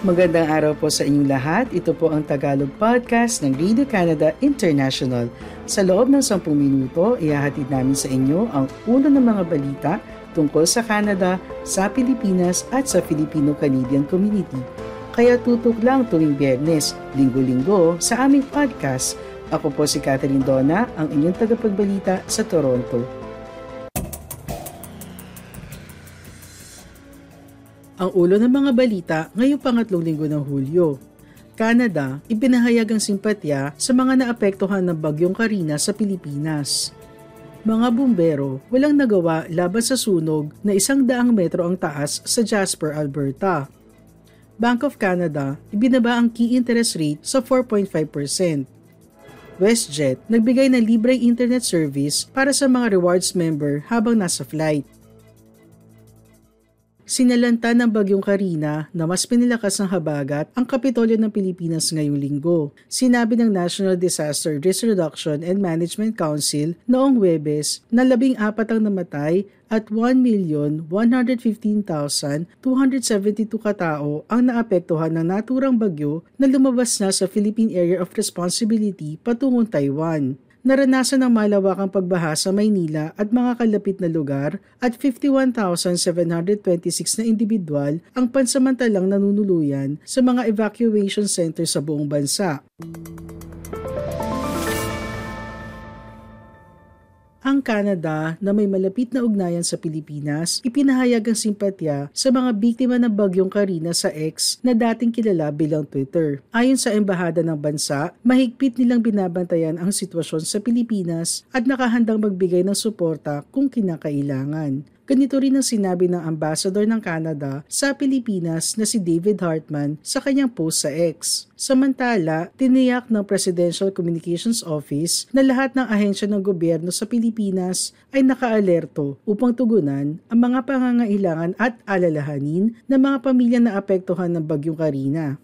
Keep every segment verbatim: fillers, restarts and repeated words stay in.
Magandang araw po sa inyong lahat. Ito po ang Tagalog Podcast ng Radio Canada International. Sa loob ng sampung minuto, ihahatid namin sa inyo ang ulo ng mga balita tungkol sa Canada, sa Pilipinas at sa Filipino-Canadian community. Kaya tutok lang tuwing Biyernes, Linggo-Linggo sa aming podcast. Ako po si Catherine Dona, ang inyong tagapagbalita sa Toronto. Ang ulo ng mga balita ngayong pangatlong linggo ng Hulyo. Canada, ipinahayag ang simpatya sa mga naapektuhan ng bagyong Karina sa Pilipinas. Mga bumbero, walang nagawa laban sa sunog na isang daang metro ang taas sa Jasper, Alberta. Bank of Canada, ibinaba ang key interest rate sa four point five percent. WestJet, nagbigay ng libreng internet service para sa mga rewards member habang nasa flight. Sinalanta ng bagyong Karina na mas pinilakas ng habagat ang Kapitolyo ng Pilipinas ngayong linggo. Sinabi ng National Disaster Risk Reduction and Management Council noong Huwebes na labing apat ang namatay at one million one hundred fifteen thousand two hundred seventy-two katao ang naapektuhan ng naturang bagyo na lumabas na sa Philippine Area of Responsibility patungong Taiwan. Naranasan ng malawakang pagbaha sa Maynila at mga kalapit na lugar at fifty-one thousand seven hundred twenty-six na individual ang pansamantalang nanunuluyan sa mga evacuation center sa buong bansa. Ang Canada, na may malapit na ugnayan sa Pilipinas, ipinahayag ang simpatya sa mga biktima ng bagyong Karina sa X na dating kilala bilang Twitter. Ayon sa embahada ng bansa, mahigpit nilang binabantayan ang sitwasyon sa Pilipinas at nakahandang magbigay ng suporta kung kinakailangan. Ganito rin ang sinabi ng Ambassador ng Canada sa Pilipinas na si David Hartman sa kanyang post sa X. Samantala, tiniyak ng Presidential Communications Office na lahat ng ahensya ng gobyerno sa Pilipinas ay nakaalerto upang tugunan ang mga pangangailangan at alalahanin ng mga pamilya na apektuhan ng bagyong Karina.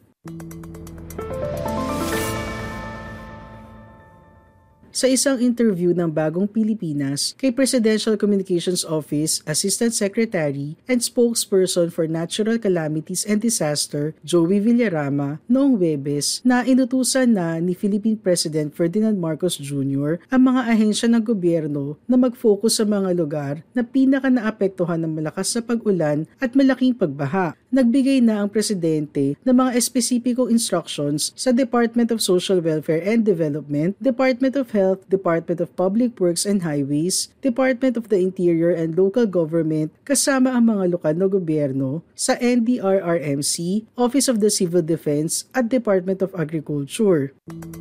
Sa isang interview ng Bagong Pilipinas kay Presidential Communications Office Assistant Secretary and Spokesperson for Natural Calamities and Disaster, Joey Villarama, noong Huwebes na inutusan na ni Philippine President Ferdinand Marcos Junior ang mga ahensya ng gobyerno na mag-focus sa mga lugar na pinaka-naapektuhan ng malakas na pag-ulan at malaking pagbaha. Nagbigay na ang Presidente ng mga espesipikong instructions sa Department of Social Welfare and Development, Department of Health, Department of Public Works and Highways, Department of the Interior and Local Government kasama ang mga lokal na gobyerno sa N D R R M C, Office of the Civil Defense at Department of Agriculture.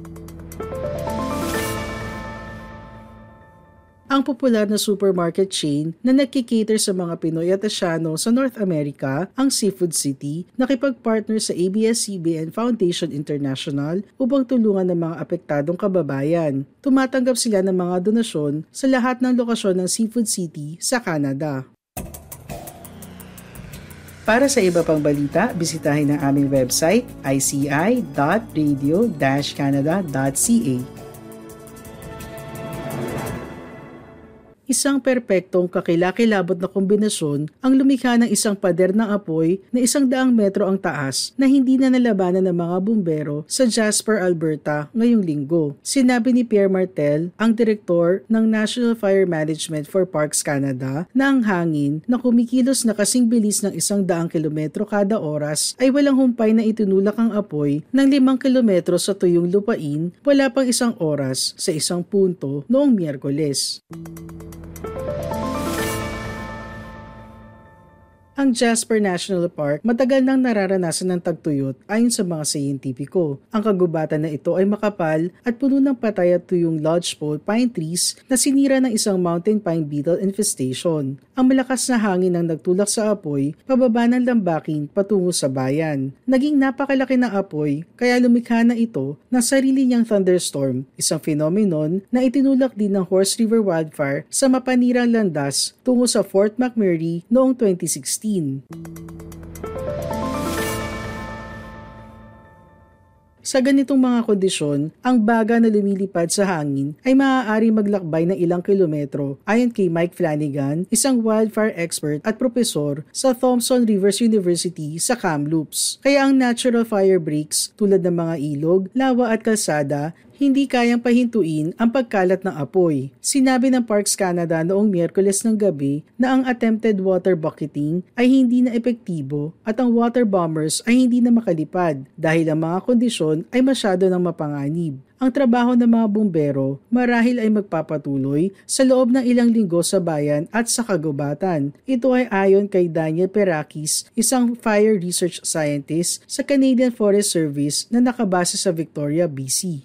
Ang popular na supermarket chain na nagkikater sa mga Pinoy at Asyano sa North America, ang Seafood City, nakipag-partner sa A B S C B N Foundation International upang tulungan ng mga apektadong kababayan. Tumatanggap sila ng mga donasyon sa lahat ng lokasyon ng Seafood City sa Canada. Para sa iba pang balita, bisitahin ang aming website i c i dot radio dash canada dot c a. Isang perpektong kakilakilabot na kombinasyon ang lumikha ng isang pader ng apoy na isang daang metro ang taas na hindi na nalabanan ng mga bumbero sa Jasper, Alberta ngayong linggo. Sinabi ni Pierre Martel, ang direktor ng National Fire Management for Parks Canada, na ang hangin na kumikilos na kasing bilis ng isang daang kilometro kada oras ay walang humpay na itinulak ang apoy ng limang kilometro sa tuyong lupain wala pang isang oras sa isang punto noong Miyerkules. Ang Jasper National Park matagal nang nararanasan ng tagtuyot ayon sa mga siyentipiko. Ang kagubatan na ito ay makapal at puno ng patay at tuyong lodgepole pine trees na sinira ng isang mountain pine beetle infestation. Ang malakas na hangin ang nagtulak sa apoy pababa ng lambakin patungo sa bayan. Naging napakalaki na apoy kaya lumikha na ito ng sarili niyang thunderstorm, isang phenomenon na itinulak din ng Horse River Wildfire sa mapanirang landas tungo sa Fort McMurray noong twenty sixteen. Sa ganitong mga kondisyon, ang baga na lumilipad sa hangin ay maaari maglakbay ng ilang kilometro ayon kay Mike Flanagan, isang wildfire expert at propesor sa Thompson Rivers University sa Kamloops. Kaya ang natural fire breaks tulad ng mga ilog, lawa at kalsada hindi kayang pahintuin ang pagkalat ng apoy. Sinabi ng Parks Canada noong Miyerkules ng gabi na ang attempted water bucketing ay hindi na epektibo at ang water bombers ay hindi na makalipad dahil ang mga kondisyon ay masyado nang mapanganib. Ang trabaho ng mga bumbero marahil ay magpapatuloy sa loob ng ilang linggo sa bayan at sa kagubatan. Ito ay ayon kay Daniel Perakis, isang fire research scientist sa Canadian Forest Service na nakabase sa Victoria, B C.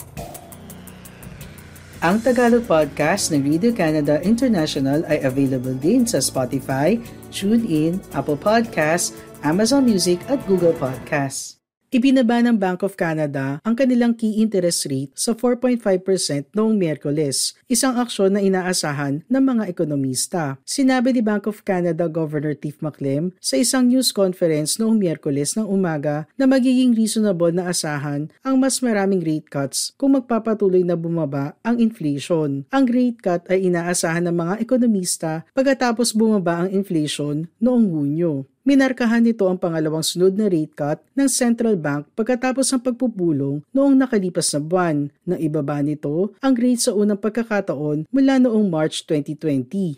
Ang Tagalog podcast ng Radio Canada International ay available din sa Spotify, TuneIn, Apple Podcasts, Amazon Music at Google Podcasts. Ibinaba ng Bank of Canada ang kanilang key interest rate sa four point five percent noong Miyerkules, isang aksyon na inaasahan ng mga ekonomista. Sinabi ni Bank of Canada Governor Tiff Macklem sa isang news conference noong Miyerkules ng umaga na magiging reasonable na asahan ang mas maraming rate cuts kung magpapatuloy na bumaba ang inflation. Ang rate cut ay inaasahan ng mga ekonomista pagkatapos bumaba ang inflation noong Hunyo. Minarkahan nito ang pangalawang sunod na rate cut ng Central Bank pagkatapos ng pagpupulong noong nakalipas na buwan. Nang ibaba nito ang rate sa unang pagkakataon mula noong March twenty twenty.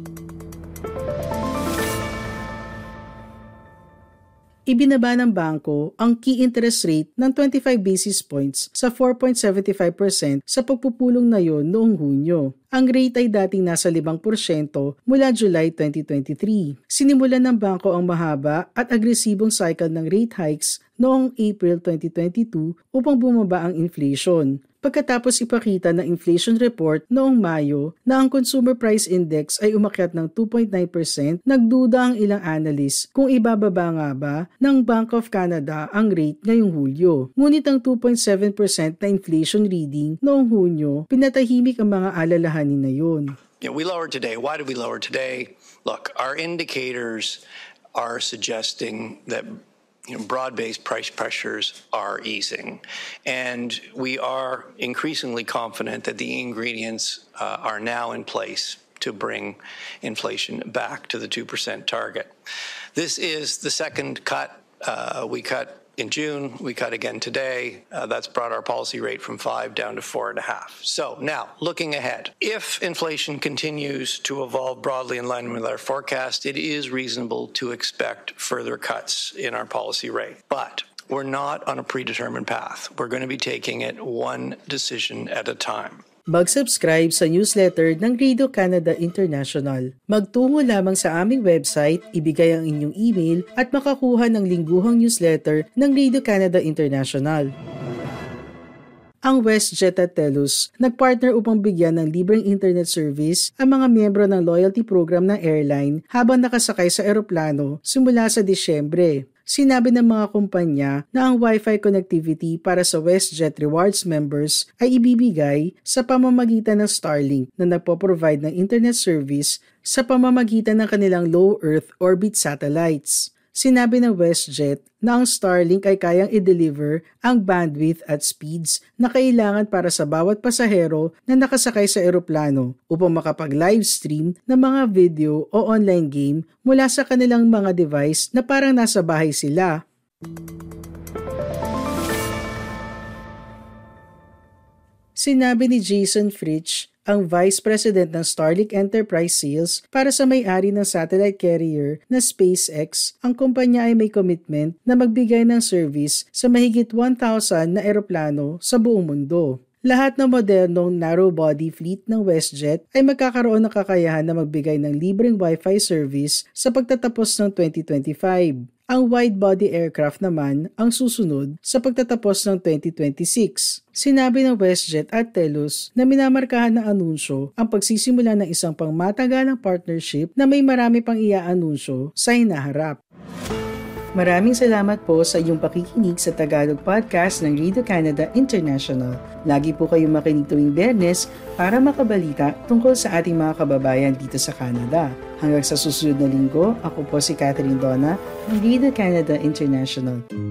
Ibinaba ng bangko ang key interest rate ng twenty-five basis points sa four point seven five percent sa pagpupulong na yon noong Hunyo. Ang rate ay dating nasa five percent mula July twenty twenty-three. Sinimulan ng bangko ang mahaba at agresibong cycle ng rate hikes noong April twenty twenty-two upang bumaba ang inflation. Pagkatapos ipakita ng inflation report noong Mayo na ang Consumer Price Index ay umakyat ng two point nine percent, nagduda ang ilang analyst kung ibababa nga ba ng Bank of Canada ang rate ngayong Hulyo. Ngunit ang two point seven percent na inflation reading noong Hunyo, pinatahimik ang mga alalahanin na yun. You know, we lowered today. Why did we lower today? Look, our indicators are suggesting that You know, broad-based price pressures are easing, and we are increasingly confident that the ingredients uh, are now in place to bring inflation back to the two percent target. This is the second cut. Uh, we cut in June, we cut again today. Uh, that's brought our policy rate from five down to four and a half. So now, looking ahead, if inflation continues to evolve broadly in line with our forecast, it is reasonable to expect further cuts in our policy rate. But we're not on a predetermined path. We're going to be taking it one decision at a time. Mag-subscribe sa newsletter ng Radio Canada International. Magtungo lamang sa aming website, ibigay ang inyong email at makakuha ng lingguhang newsletter ng Radio Canada International. Ang WestJet at Telus nagpartner upang bigyan ng libreng internet service ang mga miyembro ng loyalty program ng airline habang nakasakay sa eroplano simula sa Disyembre. Sinabi ng mga kumpanya na ang Wi-Fi connectivity para sa WestJet Rewards members ay ibibigay sa pamamagitan ng Starlink na nagpo-provide ng internet service sa pamamagitan ng kanilang low Earth orbit satellites. Sinabi ng WestJet na ang Starlink ay kayang i-deliver ang bandwidth at speeds na kailangan para sa bawat pasahero na nakasakay sa eroplano upang makapag-livestream ng mga video o online game mula sa kanilang mga device na parang nasa bahay sila. Sinabi ni Jason Fritsch, ang Vice President ng Starlink Enterprise Sales para sa may-ari ng satellite carrier na SpaceX, ang kumpanya ay may commitment na magbigay ng service sa mahigit one thousand na eroplano sa buong mundo. Lahat ng modernong narrow-body fleet ng WestJet ay magkakaroon ng kakayahan na magbigay ng libreng Wi-Fi service sa pagtatapos ng twenty twenty-five. Ang wide-body aircraft naman ang susunod sa pagtatapos ng twenty twenty-six. Sinabi ng WestJet at Telus na minamarkahan ng anunsyo ang pagsisimula ng isang pangmatagalang partnership na may marami pang ia-anunsyo sa hinaharap. Maraming salamat po sa iyong pakikinig sa Tagalog Podcast ng Radio Canada International. Lagi po kayong makinig tuwing Biyernes para makabalita tungkol sa ating mga kababayan dito sa Canada. Hanggang sa susunod na linggo, ako po si Catherine Donna ng Radio Canada International.